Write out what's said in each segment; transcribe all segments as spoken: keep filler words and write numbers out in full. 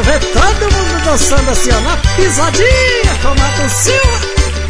quero ver todo mundo dançando assim, ó, na pisadinha com Mato Silva.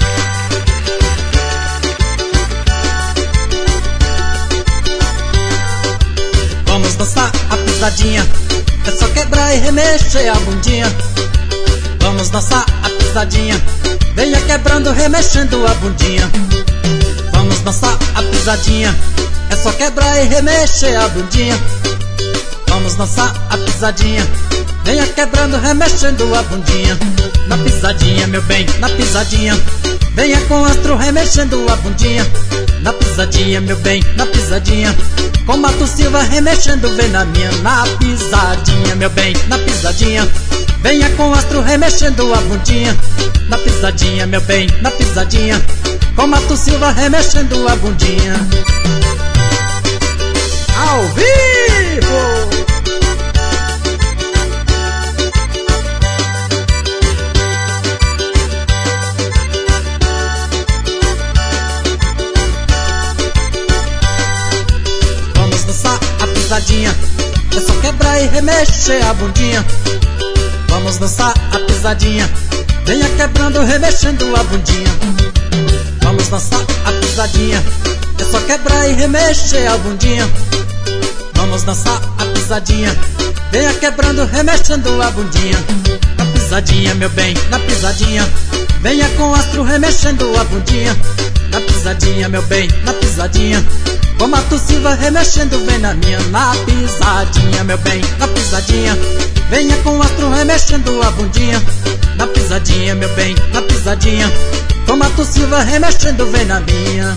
Vamos dançar a pisadinha, é só quebrar e remexer a bundinha. Vamos dançar a pisadinha, venha quebrando, remexendo a bundinha. Vamos dançar a pisadinha, é só quebrar e remexer a bundinha. Vamos dançar a pisadinha, venha quebrando, remexendo a bundinha. Na pisadinha, meu bem, na pisadinha, venha com astro, remexendo a bundinha. Na pisadinha, meu bem, na pisadinha, com Mato Silva, remexendo, vem na minha. Na pisadinha, meu bem, na pisadinha, venha com astro, remexendo a bundinha. Na pisadinha, meu bem, na pisadinha, com Mato Silva, remexendo a bundinha. Ao vivo! Vamos dançar a pisadinha, é só quebrar e remexer a bundinha. Vamos dançar a pisadinha, venha quebrando, remexendo a bundinha. Vamos dançar a pisadinha, é só quebrar e remexer a bundinha. Vamos dançar a pisadinha, venha quebrando, remexendo a bundinha. Na pisadinha, meu bem, na pisadinha, venha com astro, remexendo a bundinha. Na pisadinha, meu bem, na pisadinha, com Mato Silva, remexendo, vem na minha. Na pisadinha, meu bem, na pisadinha, venha com astro, remexendo a bundinha. Na pisadinha, meu bem, na pisadinha, com Mato Silva, remexendo, vem na minha.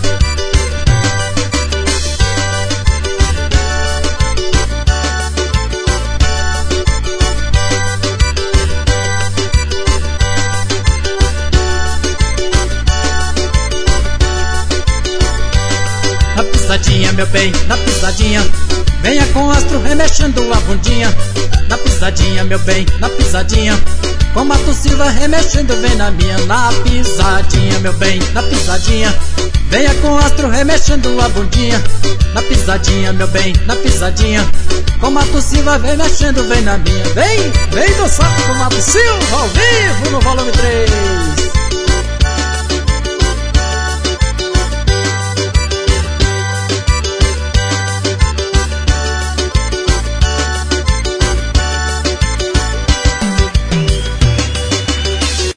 Na pisadinha, meu bem, na pisadinha, venha com astro, remexendo a bundinha. Na pisadinha, meu bem, na pisadinha, com Mato Silva, remexendo, vem na minha. Na pisadinha, meu bem, na pisadinha, venha com astro, remexendo a bundinha. Na pisadinha, meu bem, na pisadinha, com Mato Silva, vem mexendo, vem na minha. Vem, vem dançar com Mato Silva ao vivo no volume três.